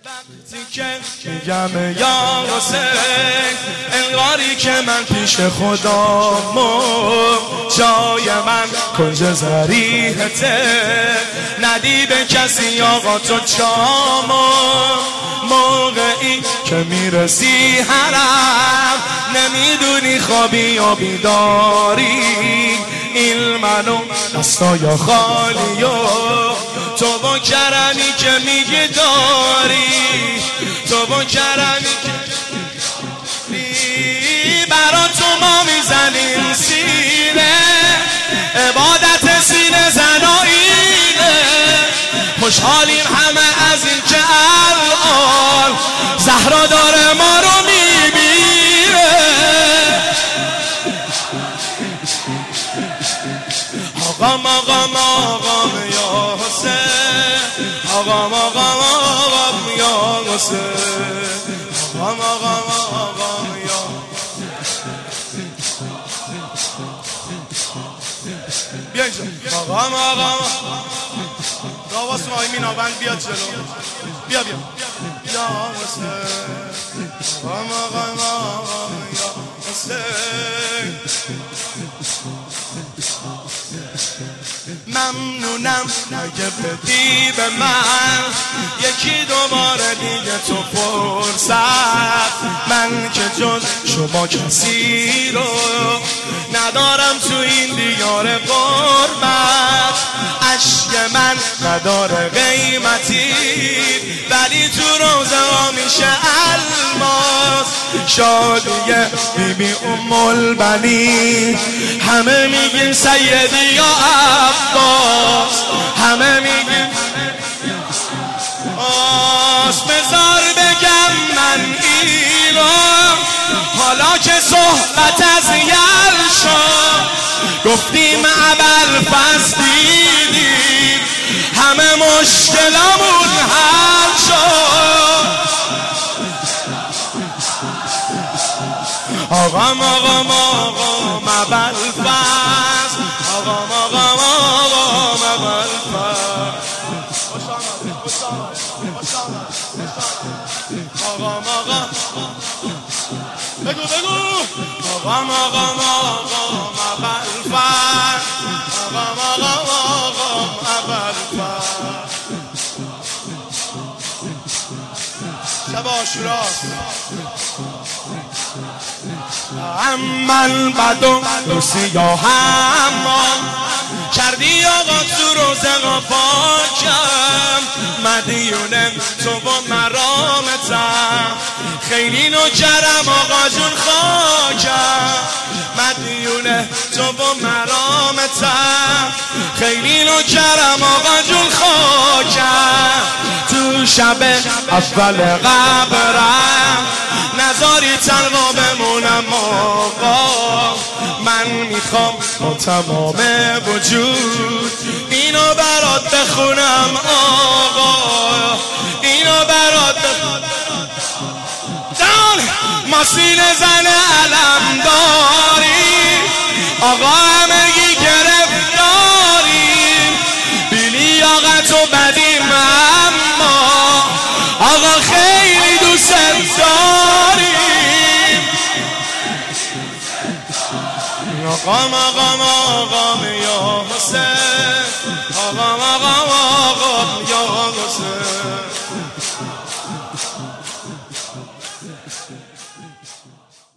وقتی که میگم یا حسین انگاری که من پیش خدا جای من کنج ضریحته ندی به کسی آقا تو چامو موقعی که میرسی حرم نمیدونی خوابی یا بیداری این منو دستا یا خالی و تو با کرمی که میگی داری تو با کرمی که برا تو ما میزنیم سینه عبادت سینه زنایینه خوشحالیم همه از این که الان زهرا داره ما رو میبینه آقام آقام آقام یا حسین آقام آقام آقام یا حسین آقام آقام آقام یا بیا اینجا آقام آقام راواس مایمین آبند بیاد جلو بیا بیا یا حسین آقام آقام آقام یا حسین ممنونم اگه بدی به من یکی دوباره دیگه تو فرصت من که جز شما کسی رو ندارم تو این دیار قربت عشق من نداره قیمتی ولی تو روزه ها میشه الماس شادیه بیبی ام البنین همه میگین سیدی یا عباس همه میگین بذار بگم من اینو حالا که صحبت از یل شد گفتیم ابوالفضل دیدیم همه مشکلامون حل شد آقام آقام آقام ابوالفضل آقام آقام آقام ابوالفضل آقام آقام بگو بگو آقام آقام آقام ابوالفضل آقام آقام آقام ابوالفضل شب عاشوراست من بدم سیاهم کردی آقا تو روزه پاکم مدیونم تو با مرامتم خیلی نوکرم آقا جون خاکم مدیونه تو با مرامتم خیلی نوکرم آقا جون خاکم تو شب اول قبرم نذاری تنها بمونم آقا من میخوام با تمام وجود اینو برات بخونم آقا اینو برات بخونم ماشین زن علم داری آقا همگی گرفتاری بیلی آقا تو بدیم اما آقا خیلی دوست داری آقام آقام آقام یا حسین آقام آقام آقام یا حسین